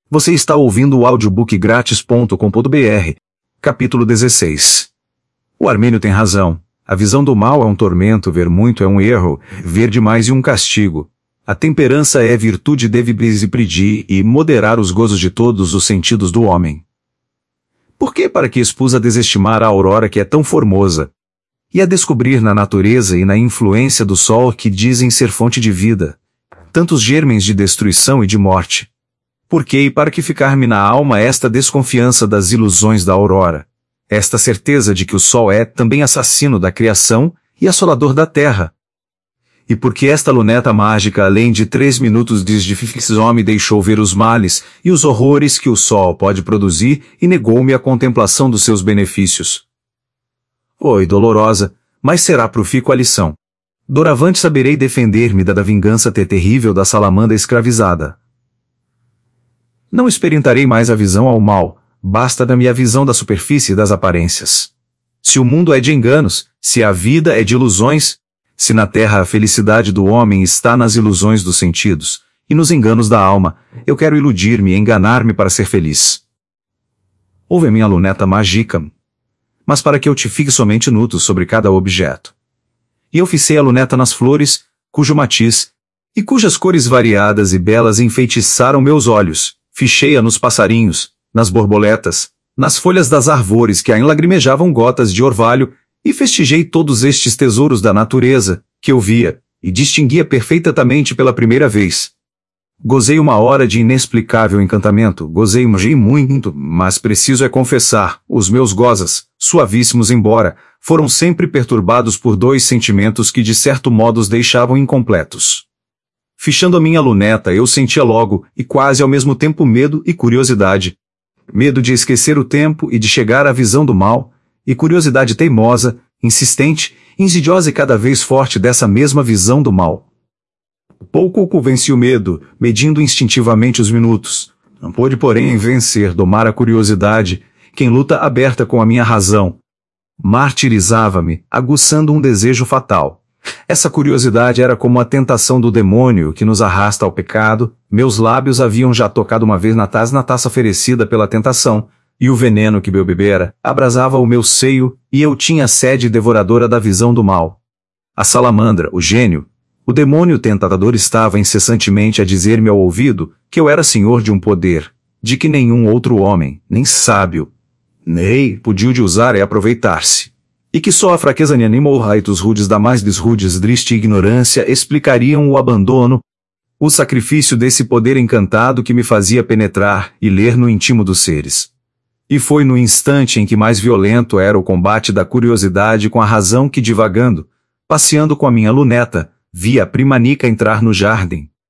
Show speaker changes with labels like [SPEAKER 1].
[SPEAKER 1] Você está ouvindo o audiobookgratis.com.br. Capítulo 16. O Armênio tem razão. A visão do mal é um tormento, ver muito é um erro, ver demais é um castigo. A temperança é virtude deve presidir e moderar os gozos de todos os sentidos do homem. Por que para que expus a desestimar a aurora que é tão formosa? E a descobrir na natureza e na influência do sol que dizem ser fonte de vida, tantos germens de destruição e de morte? Por que e para que ficar-me na alma esta desconfiança das ilusões da aurora? Esta certeza de que o sol é também assassino da criação e assolador da terra? E porque esta luneta mágica, além de 3 minutos de ficção, me deixou ver os males e os horrores que o sol pode produzir e negou-me a contemplação dos seus benefícios. Oi, dolorosa, mas será profícua a lição. Doravante saberei defender-me da vingança terrível da salamandra escravizada. Não experimentarei mais a visão ao mal, basta-me a visão da superfície e das aparências. Se o mundo é de enganos, se a vida é de ilusões, se na terra a felicidade do homem está nas ilusões dos sentidos, e nos enganos da alma, eu quero iludir-me e enganar-me para ser feliz. Ouve a minha luneta mágica, mas para que eu te fique somente nudo sobre cada objeto. E eu fixei a luneta nas flores, cujo matiz, e cujas cores variadas e belas enfeitiçaram meus olhos. Fichei-a nos passarinhos, nas borboletas, nas folhas das árvores que ainda lagrimejavam gotas de orvalho, e festejei todos estes tesouros da natureza, que eu via, e distinguia perfeitamente pela primeira vez. Gozei uma hora de inexplicável encantamento, gozei muito, mas preciso é confessar, os meus gozas, suavíssimos embora, foram sempre perturbados por 2 sentimentos que de certo modo os deixavam incompletos. Fichando a minha luneta eu sentia logo, e quase ao mesmo tempo medo e curiosidade. Medo de esquecer o tempo e de chegar à visão do mal, e curiosidade teimosa, insistente, insidiosa e cada vez forte dessa mesma visão do mal. Pouco venci o medo, medindo instintivamente os minutos. Não pôde, porém, vencer, domar a curiosidade, que em luta aberta com a minha razão martirizava-me, aguçando um desejo fatal. Essa curiosidade era como a tentação do demônio que nos arrasta ao pecado. Meus lábios haviam já tocado uma vez na taça oferecida pela tentação, e o veneno que eu bebera abrasava o meu seio, e eu tinha a sede devoradora da visão do mal. A salamandra, o gênio, o demônio tentador estava incessantemente a dizer-me ao ouvido que eu era senhor de um poder, de que nenhum outro homem, nem sábio, nem podia de usar e aproveitar-se. E que só a fraqueza me animou raitos rudes da mais desrudes triste ignorância explicariam o abandono, o sacrifício desse poder encantado que me fazia penetrar e ler no íntimo dos seres. E foi no instante em que mais violento era o combate da curiosidade com a razão que divagando, passeando com a minha luneta, vi a prima Nica entrar no jardim.